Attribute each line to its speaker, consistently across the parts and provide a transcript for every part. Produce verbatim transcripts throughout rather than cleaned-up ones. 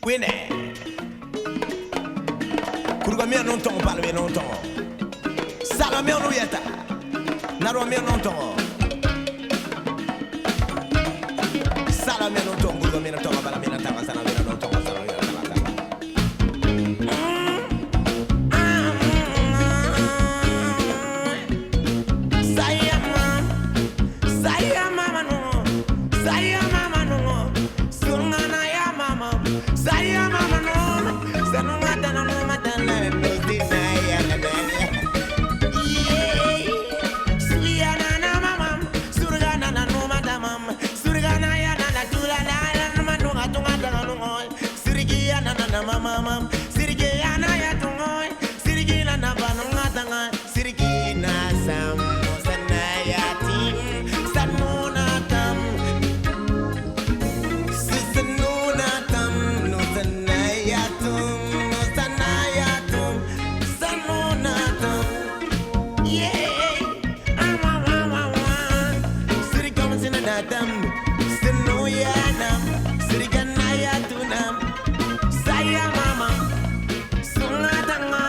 Speaker 1: Winnie. Kurga mi non ton parle non ton. Sala mi non yeta. Naro mi non ton. Sala mi non ton, kurga mi non ton, bala mi non ton, sala mi non ton, sala mi non ton.
Speaker 2: Mamam sirige anaya tungoy sirige na nabanu ngatanga sirige na sam sanaya tim sanuna tam sanuna tam no sanaya tum no sanaya tum sanuna tam yeah ama ama ama sirige masina tam sanuya nam sirige naya tunam saya mama sungatanga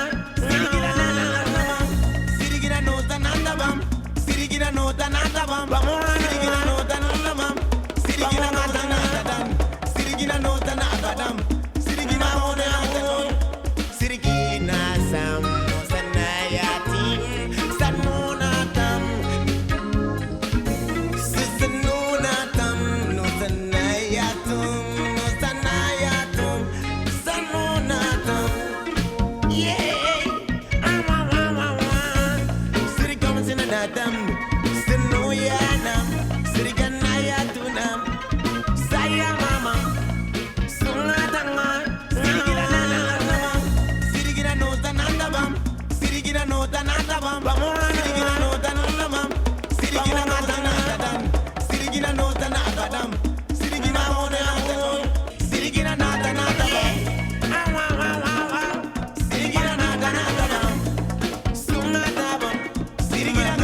Speaker 2: sirigina no tananda bam sirigina no tananda bam sirigina no tananda bam sirigina no tananda bam sirigina no tananda bam sirigina one ato sirigina sam sanayati sanuna tam sanuna tam no sanayatum no sanayatum Adam, Sinoyanam, Siriganayatunam, Saya Mama, Sunatanga, Sirigina no Tanandabam, Sirigina no Tanandabam, Sirigina no Tanandabam, Sirigina no Tanandabam, Sirigina no Tanandabam, Sirigina on Sirigina no Tanandabam, Sirigina no Tanandabam, Sunatabam, Sirigina.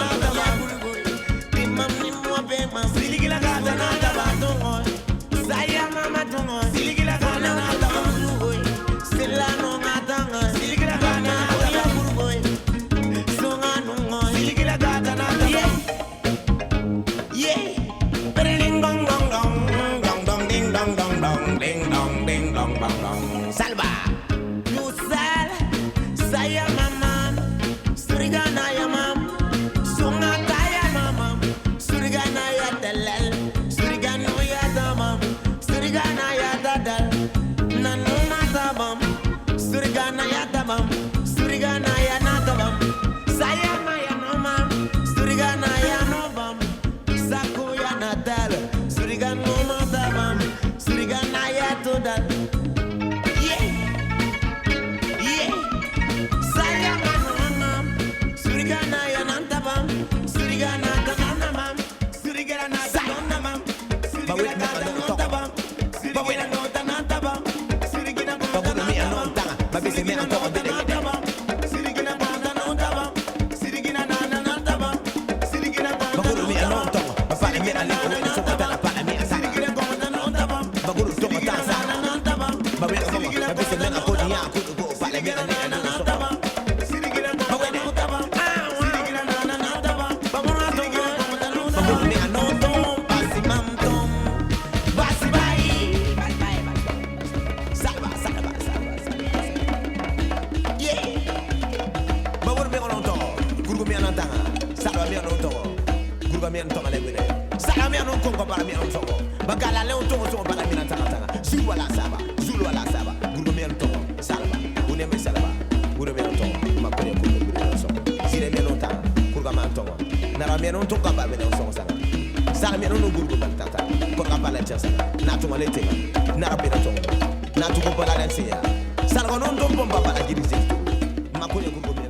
Speaker 2: Siligila gata na tabatungo, saya mama tungo. Siligila gata na tabatungo, sila no matanga. Siligila gata na tabatungo, sunga nungo. Siligila gata na tabatungo, yeah. Ding dong dong dong, dong dong ding dong dong dong, ding dong ding dong dong dong. Salva, you sal, saya mama, surigana ya mam, sunga kaya mama, surigana ya. Surigana ya damam, Surigana ya dadal, nanuna damam, Surigana ya damam, Surigana ya nadamam, Sayama ya nomam, Surigana ya nobam, Saku ya nadal, Surigana no damam, Surigana ya todal, yeah, yeah, Sayama nomam, Surigana ya nadamam, Surigana danamam, Surigana. But we never know tabam. But we don't know tabam. Sirigina but we don't know tabam. But we say me on top of the tabam. Sirigina but no tabam. Sirigina na na tabam. Sirigina but we don't know tabam. But for me I live in so that for me Sirigina but no tabam. But we don't know tabam. But we don't know. But we say me on put ya could go for me na na tabam. Sirigina but we don't tabam. Sirigina na na tabam. But we don't know. But we don't know tabam. Salamian tonga le wine. Salamian on kongo para mi on tongo. Bagala le on tongo tongo para mi na tanga tanga. Zulu ala saba, Zulu ala saba. Gurgo mi on tongo. Salaba. Une me salaba. Gurgo mi on tongo. Ma kone kone gurgo mi on tongo. Sire mi on tanga. Gurgo ma on tongo. Nara mi on tongo para mi on tongo sala. Salamian on gurgo ba tata. Korga pa le chasa. Na tongo le tega. Nara mi on tongo. Na tongo pa la lensia. Salgo non tongo pa para girizi. Ma kone gurgo